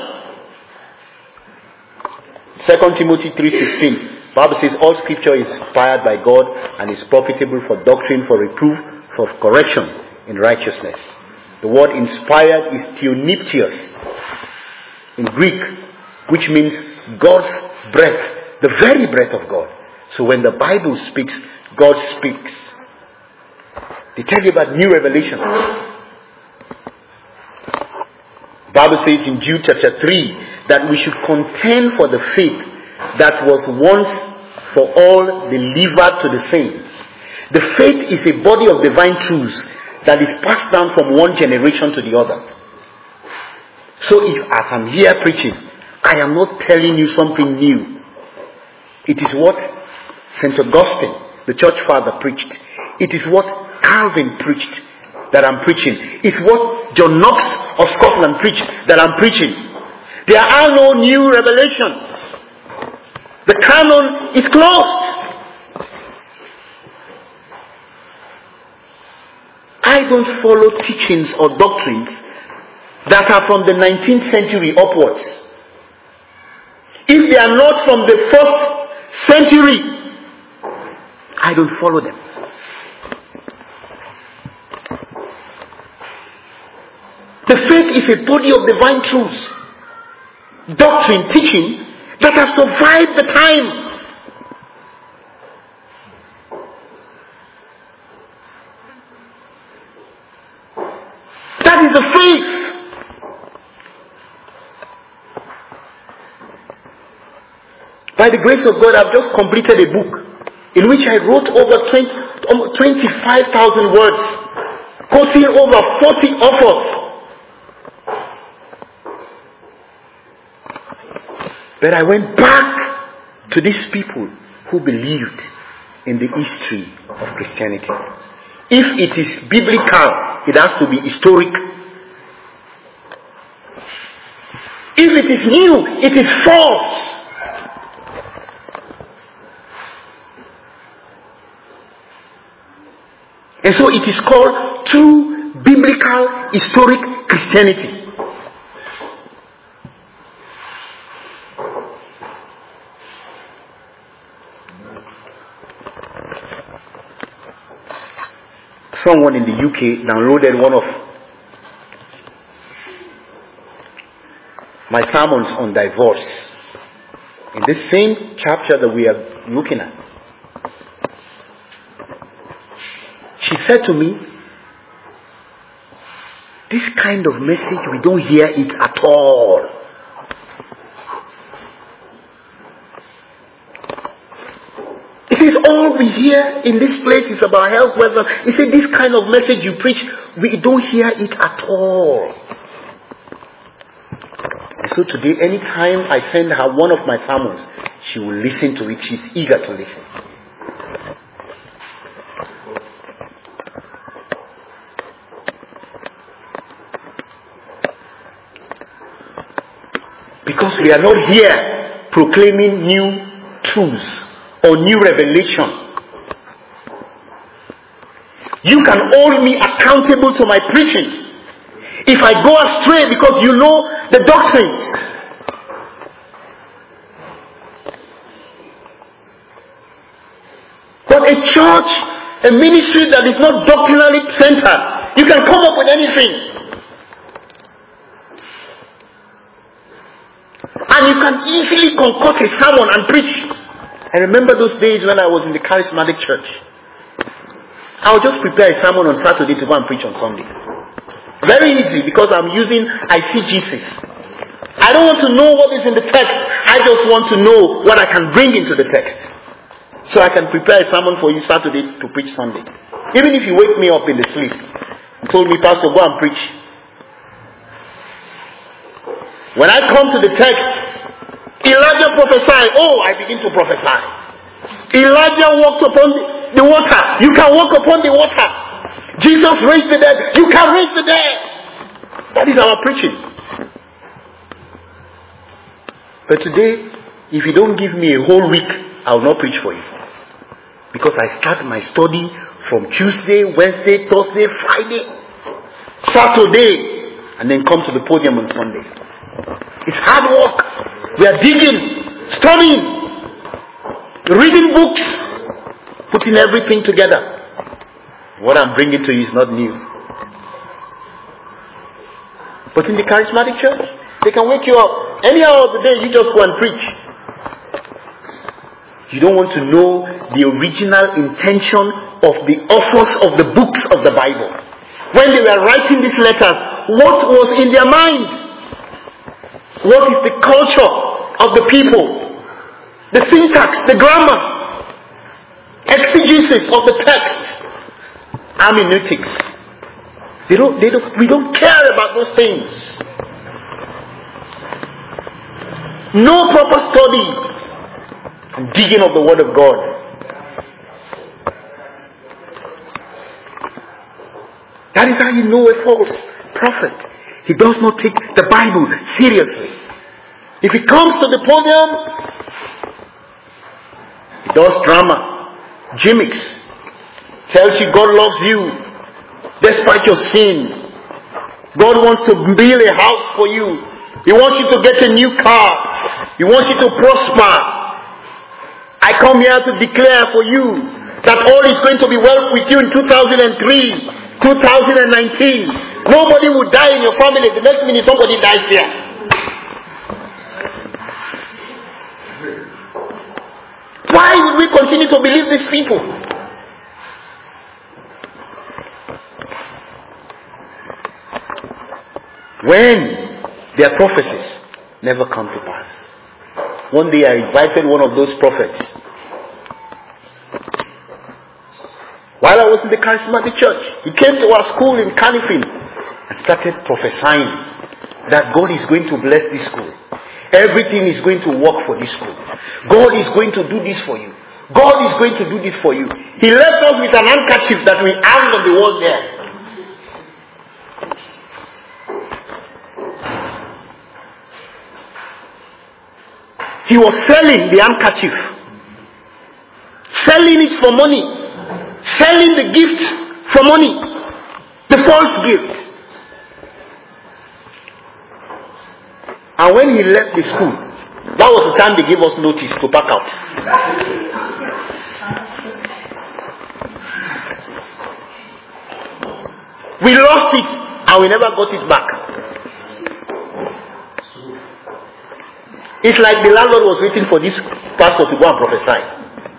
2 Timothy 3:16, Bible says, "All Scripture is inspired by God and is profitable for doctrine, for reproof, for correction in righteousness." The word inspired is theoniptios in Greek, which means God's breath, the very breath of God. So when the Bible speaks, God speaks. They tell you about new revelation. The Bible says in Jude chapter 3 that we should contend for the faith that was once for all delivered to the saints. The faith is a body of divine truths that is passed down from one generation to the other. So if, as I'm here preaching, I am not telling you something new. It is what St. Augustine, the church father, preached. It is what Calvin preached that I'm preaching. It's what John Knox of Scotland preached that I'm preaching. There are no new revelations. The canon is closed. I don't follow teachings or doctrines that are from the 19th century upwards. If they are not from the 1st century, I don't follow them. The faith is a body of divine truths, doctrine, teaching that have survived the time. That is the faith. By the grace of God, I've just completed a book in which I wrote over 25,000 words, quoting over 40 authors. But I went back to these people who believed in the history of Christianity. If it is biblical, it has to be historic. If it is new, it is false. And so it is called true biblical historic Christianity. Someone in the UK downloaded one of my sermons on divorce in this same chapter that we are looking at. She said to me, this kind of message, we don't hear it at all. It is all we hear in this place is about health, wealth. He said, this kind of message you preach, we don't hear it at all. And so today, anytime I send her one of my sermons, she will listen to it. She's eager to listen. Because we are not here proclaiming new truths or new revelation. You can hold me accountable to my preaching if I go astray because you know the doctrines. But a church, a ministry that is not doctrinally centered, you can come up with anything. And you can easily concoct a sermon and preach. I remember those days when I was in the charismatic church. I would just prepare a sermon on Saturday to go and preach on Sunday. Very easy, because I'm using eisegesis. I don't want to know what is in the text. I just want to know what I can bring into the text. So I can prepare a sermon for you Saturday to preach Sunday. Even if you wake me up in the sleep and told me, Pastor, go and preach. When I come to the text, Elijah prophesied. Oh, I begin to prophesy. Elijah walked upon the water. You can walk upon the water. Jesus raised the dead. You can raise the dead. That is our preaching. But today, if you don't give me a whole week, I will not preach for you. Because I start my study from Tuesday, Wednesday, Thursday, Friday, Saturday, and then come to the podium on Sunday. It's hard work. We are digging, studying, reading books, putting everything together. What I'm bringing to you is not new. But in the charismatic church, they can wake you up. Any hour of the day, you just go and preach. You don't want to know the original intention of the authors of the books of the Bible. When they were writing these letters, what was in their mind? What is the culture of the people? The syntax, the grammar, exegesis of the text, hermeneutics. We don't care about those things. No proper study and digging of the Word of God. That is how you know a false prophet. He does not take the Bible seriously. If he comes to the podium, he does drama, gimmicks, tells you God loves you despite your sin. God wants to build a house for you. He wants you to get a new car. He wants you to prosper. I come here to declare for you that all is going to be well with you in 2003, 2019. Nobody will die in your family. The next minute somebody dies here. Why would we continue to believe these people? When their prophecies never come to pass. One day I invited one of those prophets. While I was in the charismatic church, he came to our school in Canifin and started prophesying that God is going to bless this school. Everything is going to work for this school. God is going to do this for you. God is going to do this for you. He left us with an handkerchief that we hang on the wall there. He was selling the handkerchief. Selling it for money. Selling the gift for money. The false gift. And when he left the school, that was the time they gave us notice to pack out. We lost it and we never got it back. It's like the landlord was waiting for this pastor to go and prophesy.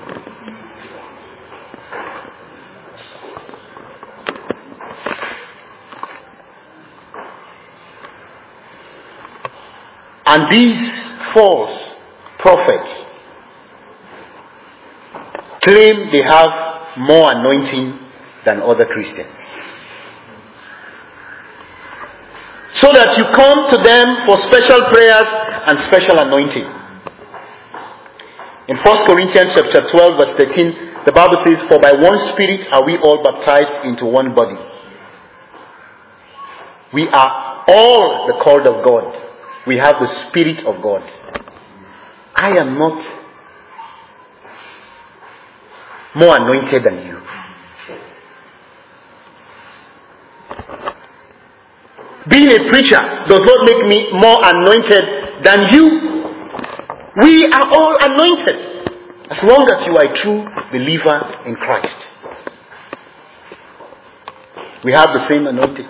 And these false prophets claim they have more anointing than other Christians. So that you come to them for special prayers and special anointing. In 1 Corinthians chapter 12 verse 13, the Bible says, "For by one Spirit are we all baptized into one body." We are all the called of God. We have the Spirit of God. I am not more anointed than you. Being a preacher does not make me more anointed than you. We are all anointed as long as you are a true believer in Christ. We have the same anointing.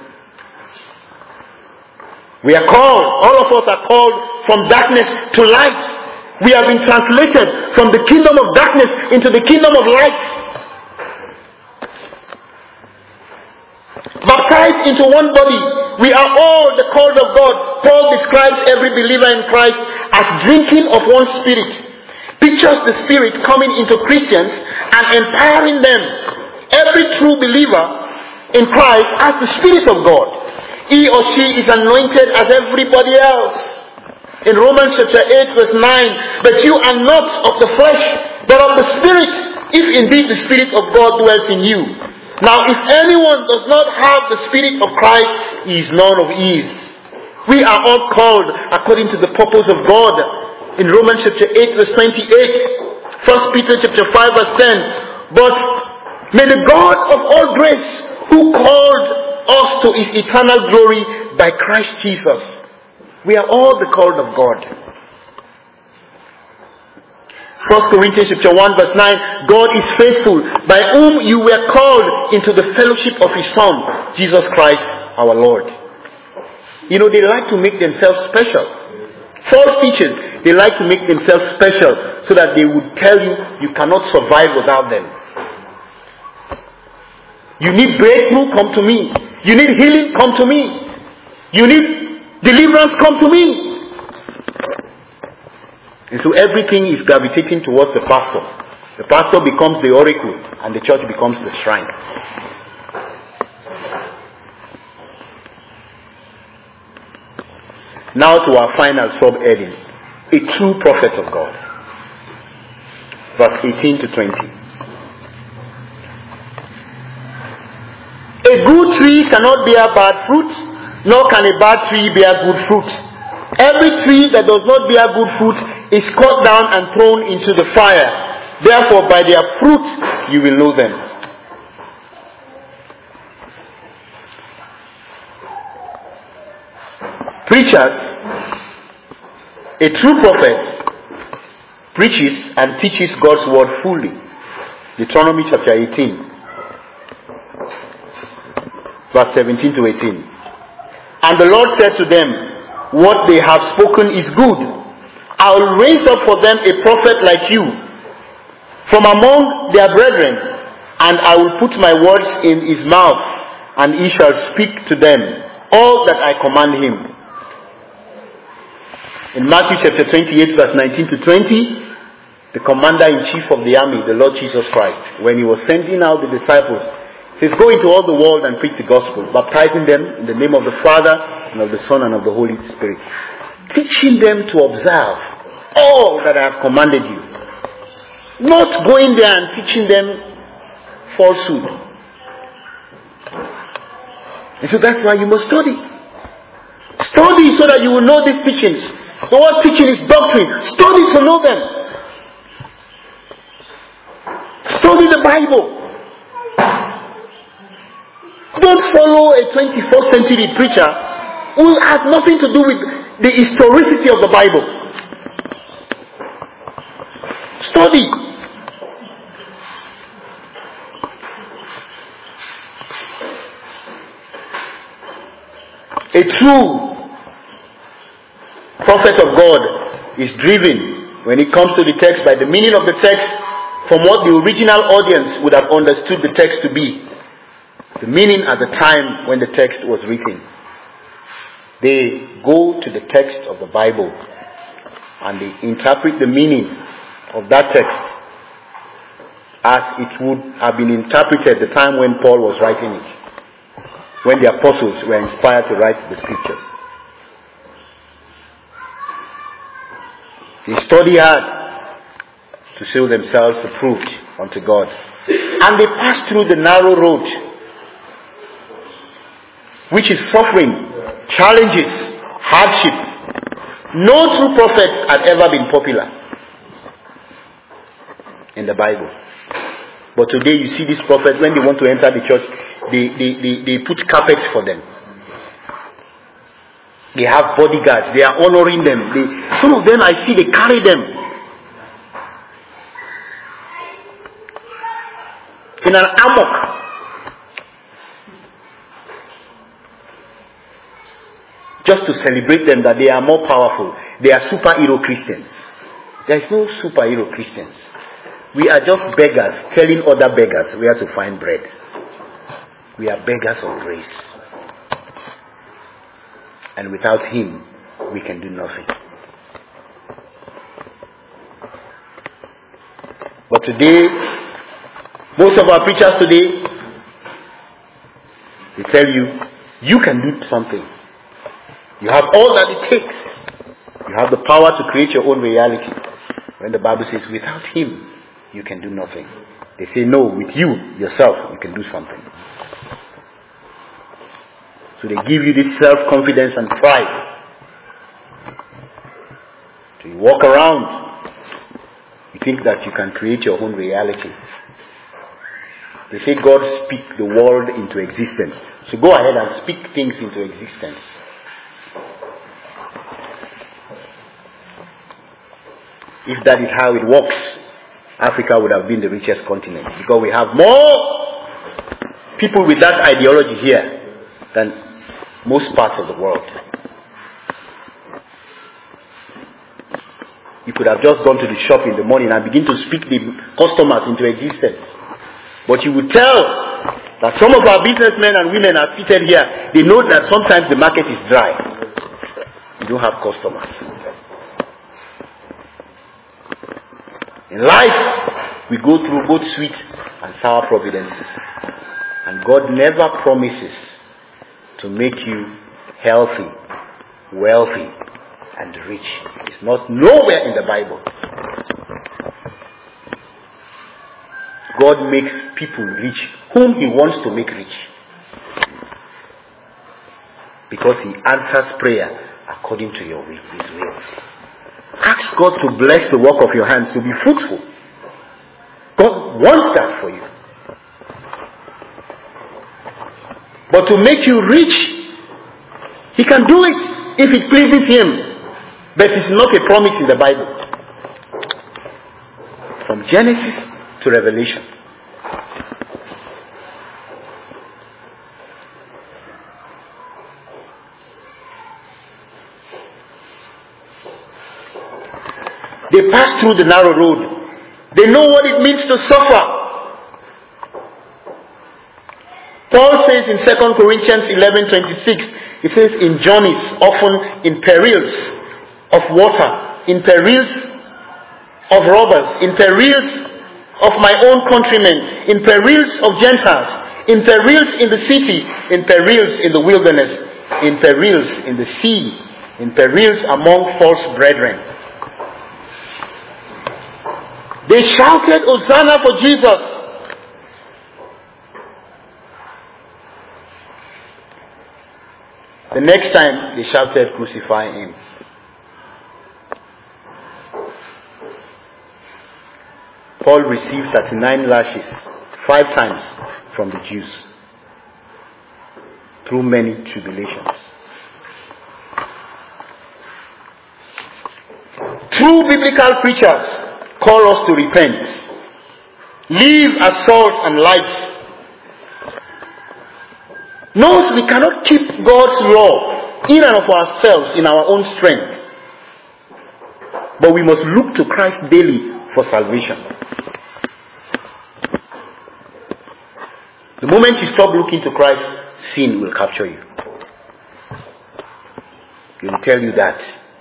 We are called, all of us are called from darkness to light. We have been translated from the kingdom of darkness into the kingdom of light. Baptized into one body. We are all the called of God. Paul describes every believer in Christ as drinking of one Spirit. Pictures the Spirit coming into Christians and empowering them. Every true believer in Christ has the Spirit of God. He or she is anointed as everybody else. In Romans chapter 8 verse 9, "But you are not of the flesh, but of the Spirit, if indeed the Spirit of God dwells in you. Now if anyone does not have the Spirit of Christ, he is none of his." We are all called according to the purpose of God. In Romans chapter 8 verse 28, 1 Peter chapter 5 verse 10, "But may the God of all grace, who called us to his eternal glory by Christ Jesus." We are all the called of God. 1 Corinthians chapter 1 verse 9, "God is faithful, by whom you were called into the fellowship of his Son, Jesus Christ our Lord." You know, they like to make themselves special. False teachers, they like to make themselves special so that they would tell you, you cannot survive without them. You need breakthrough, come to me. You need healing, come to me. You need deliverance, come to me. And so everything is gravitating towards the pastor. The pastor becomes the oracle and the church becomes the shrine. Now to our final subheading. A true prophet of God. Verse 18 to 20. "A good tree cannot bear bad fruit, nor can a bad tree bear good fruit. Every tree that does not bear good fruit is cut down and thrown into the fire. Therefore, by their fruit you will know them." Preachers, a true prophet, preaches and teaches God's word fully. Deuteronomy chapter 18. Verse 17 to 18. "And the Lord said to them, what they have spoken is good. I will raise up for them a prophet like you from among their brethren, and I will put my words in his mouth, and he shall speak to them all that I command him." In Matthew chapter 28 verse 19 to 20, the commander-in-chief of the army, the Lord Jesus Christ, when he was sending out the disciples, says, "Go into all the world and preach the gospel, baptizing them in the name of the Father and of the Son and of the Holy Spirit, teaching them to observe all that I have commanded you. Not going there and teaching them falsehood. And so that's why you must study. Study so that you will know these teachings. The word teaching is doctrine. Study to know them. Study the Bible. Don't follow a 21st century preacher who has nothing to do with the historicity of the Bible. Study. A true prophet of God is driven when it comes to the text by the meaning of the text from what the original audience would have understood the text to be. The meaning at the time when the text was written. They go to the text of the Bible and they interpret the meaning of that text as it would have been interpreted the time when Paul was writing it. When the apostles were inspired to write the scriptures. They study hard to show themselves approved unto God. And they pass through the narrow road, which is suffering, challenges, hardship. No true prophet had ever been popular in the Bible. But today you see these prophets, when they want to enter the church, they put carpets for them. They have bodyguards. They are honoring them. Some of them I see, they carry them in an amok. Just to celebrate them that they are more powerful. They are superhero Christians. There is no superhero Christians. We are just beggars telling other beggars where to find bread. We are beggars of grace. And without Him, we can do nothing. But today, most of our preachers today, they tell you, you can do something. You have all that it takes. You have the power to create your own reality. When the Bible says, without Him, you can do nothing. They say, no, with you, yourself, you can do something. So they give you this self-confidence and pride. So you walk around, you think that you can create your own reality. They say God speak the world into existence. So go ahead and speak things into existence. If that is how it works, Africa would have been the richest continent. Because we have more people with that ideology here than most parts of the world. You could have just gone to the shop in the morning and begin to speak the customers into existence. But you would tell that some of our businessmen and women are seated here. They know that sometimes the market is dry. You don't have customers. In life, we go through both sweet and sour providences. And God never promises to make you healthy, wealthy, and rich. It's not nowhere in the Bible. God makes people rich whom He wants to make rich. Because He answers prayer according to your will, His will. Ask God to bless the work of your hands to be fruitful. God wants that for you. But to make you rich, He can do it if it pleases Him. But it's not a promise in the Bible. From Genesis to Revelation. They pass through the narrow road. They know what it means to suffer. Paul says in 2 Corinthians 11:26, he says, in journeys, often in perils of water, in perils of robbers, in perils of my own countrymen, in perils of Gentiles, in perils in the city, in perils in the wilderness, in perils in the sea, in perils among false brethren. They shouted, Hosanna for Jesus. The next time they shouted, crucify him. Paul received 39 lashes 5 times from the Jews through many tribulations. True biblical preachers call us to repent, live as salt and light. Knows we cannot keep God's law in and of ourselves in our own strength, but we must look to Christ daily for salvation. The moment you stop looking to Christ, sin will capture you. He will tell you that.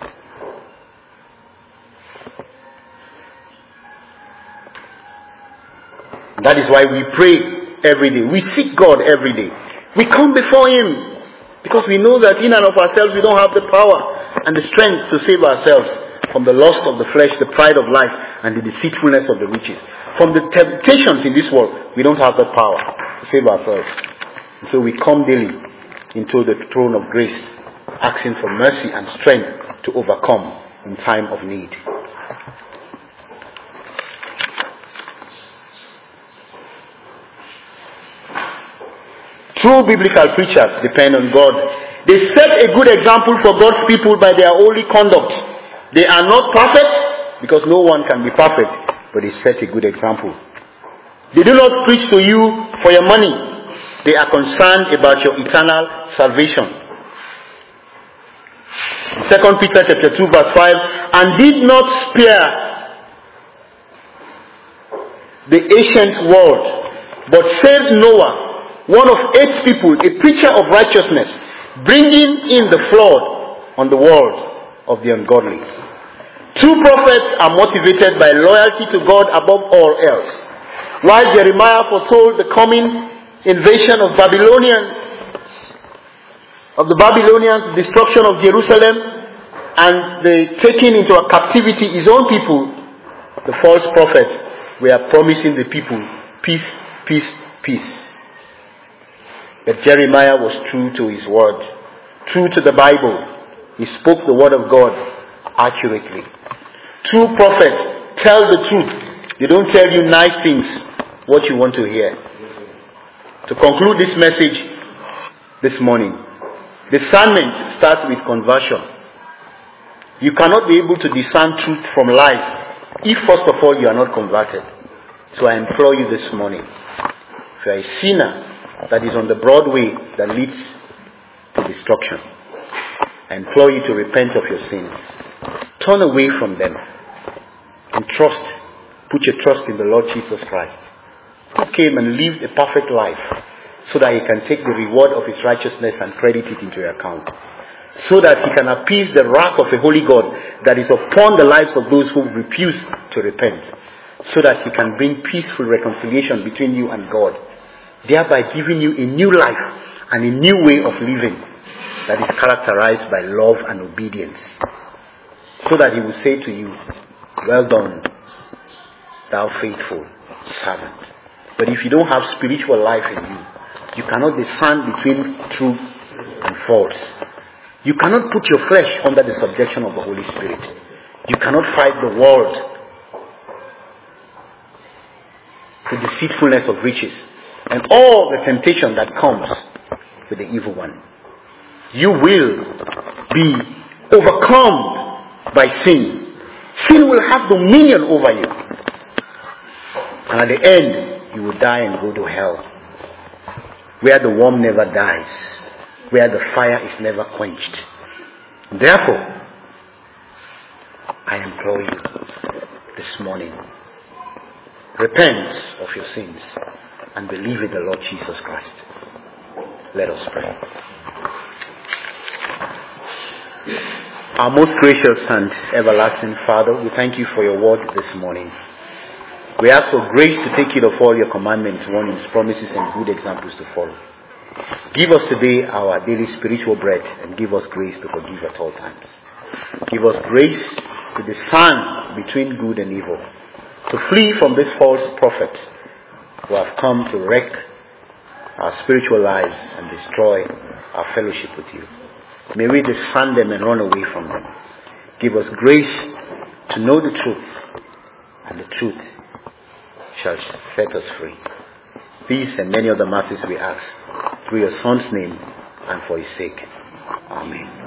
That is why we pray every day. We seek God every day. We come before Him because we know that in and of ourselves we don't have the power and the strength to save ourselves from the lust of the flesh, the pride of life, and the deceitfulness of the riches. From the temptations in this world, we don't have the power to save ourselves. And so we come daily into the throne of grace, asking for mercy and strength to overcome in time of need. True biblical preachers depend on God. They set a good example for God's people by their holy conduct. They are not perfect, because no one can be perfect, but they set a good example. They do not preach to you for your money. They are concerned about your eternal salvation. 2 Peter chapter 2 verse 5, and did not spare the ancient world, but saved Noah, one of 8 people, a preacher of righteousness, bringing in the flood on the world of the ungodly. True prophets are motivated by loyalty to God above all else. While Jeremiah foretold the coming invasion of the Babylonians, destruction of Jerusalem, and the taking into captivity his own people, the false prophets were promising the people peace, peace, peace. But Jeremiah was true to his word, true to the Bible. He spoke the word of God accurately. True prophets tell the truth. They don't tell you nice things, what you want to hear. To conclude this message this morning, discernment starts with conversion. You cannot be able to discern truth from lies if first of all you are not converted. So I implore you this morning, if you are a sinner that is on the broad way that leads to destruction, I implore you to repent of your sins. Turn away from them and put your trust in the Lord Jesus Christ, who came and lived a perfect life so that He can take the reward of His righteousness and credit it into your account, so that He can appease the wrath of a holy God that is upon the lives of those who refuse to repent, so that He can bring peaceful reconciliation between you and God, thereby giving you a new life and a new way of living that is characterized by love and obedience, so that He will say to you, well done, thou faithful servant. But if you don't have spiritual life in you, you cannot discern between truth and false. You cannot put your flesh under the subjection of the Holy Spirit. You cannot fight the world, the deceitfulness of riches, and all the temptation that comes with the evil one. You will be overcome by sin. Sin will have dominion over you. And at the end, you will die and go to hell, where the worm never dies, where the fire is never quenched. Therefore, I implore you this morning, repent of your sins and believe in the Lord Jesus Christ. Let us pray. Our most gracious and everlasting Father, we thank you for your word this morning. We ask for grace to take heed of all your commandments, warnings, promises, and good examples to follow. Give us today our daily spiritual bread, and give us grace to forgive at all times. Give us grace to discern between good and evil, to flee from this false prophet who have come to wreck our spiritual lives and destroy our fellowship with you. May we discern them and run away from them. Give us grace to know the truth, and the truth shall set us free. These and many other matters we ask through your Son's name and for his sake. Amen.